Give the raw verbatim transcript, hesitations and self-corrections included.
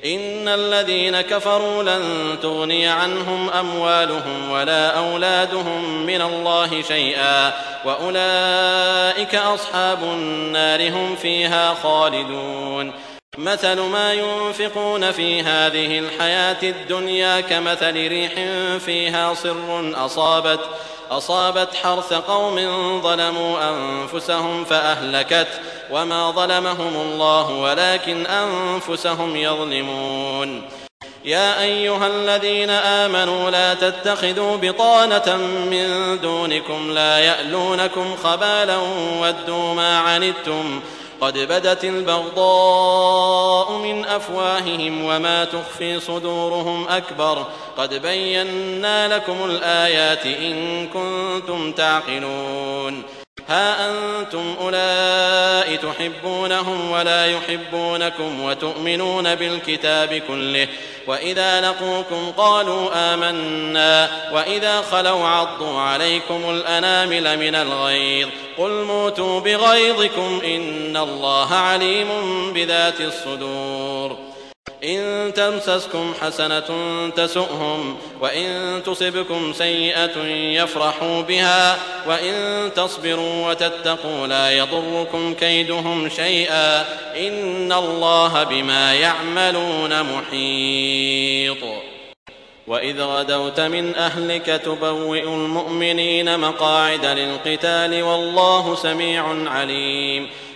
إن الذين كفروا لن تغني عنهم أموالهم ولا أولادهم من الله شيئا وأولئك أصحاب النار هم فيها خالدون. مثل ما ينفقون في هذه الحياة الدنيا كمثل ريح فيها صر أصابت أصابت حرث قوم ظلموا أنفسهم فأهلكت وما ظلمهم الله ولكن أنفسهم يظلمون. يا أيها الذين آمنوا لا تتخذوا بطانة من دونكم لا يألونكم خبالا ودوا ما عنتم قد بدت البغضاء من أفواههم وما تخفي صدورهم أكبر قد بينا لكم الآيات إن كنتم تعقلون. ها أنتم أولئك تحبونهم ولا يحبونكم وتؤمنون بالكتاب كله وإذا لقوكم قالوا آمنا وإذا خلوا عضوا عليكم الأنامل من الغيظ قل موتوا بغيظكم إن الله عليم بذات الصدور. إن تمسسكم حسنة تسؤهم وإن تصبكم سيئة يفرحوا بها وإن تصبروا وتتقوا لا يضركم كيدهم شيئا إن الله بما يعملون محيط. وإذ غدوت من أهلك تبوئ المؤمنين مقاعد للقتال والله سميع عليم.